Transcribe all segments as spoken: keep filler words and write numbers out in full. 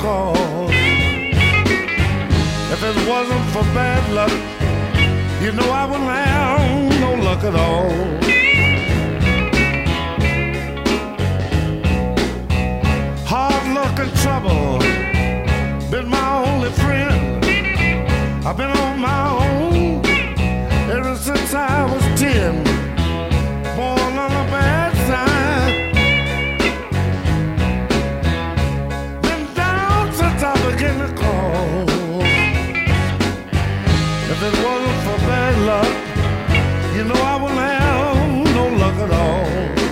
cause if it wasn't for bad luck, you know I wouldn't have no luck at all. Hard luck and trouble been my only friend. I've been on my own ever since I was ten. Born on the bad side, been down since I began to crawl. If it wasn't for bad luck, you know I wouldn't have no luck at all.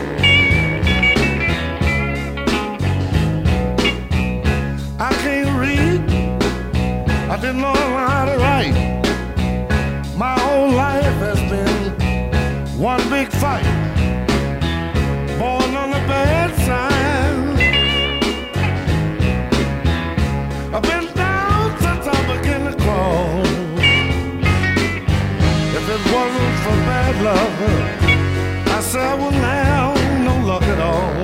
I can't read, I didn't know how to write. My whole life has been one big fight. Born on the bad side, I've been down since I began to crawl. If it wasn't for bad luck, I said I wouldn't have no luck at all.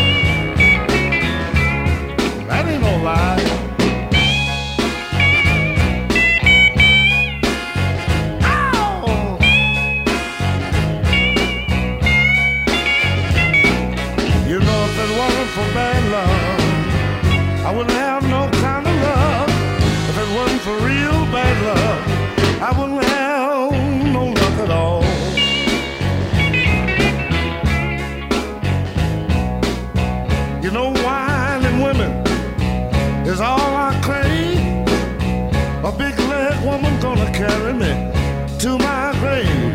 That ain't no lie. For bad love, I wouldn't have no kind of love. If it wasn't for real bad love, I wouldn't have no luck at all. You know, wine and women is all I crave. A big leg woman gonna carry me to my grave.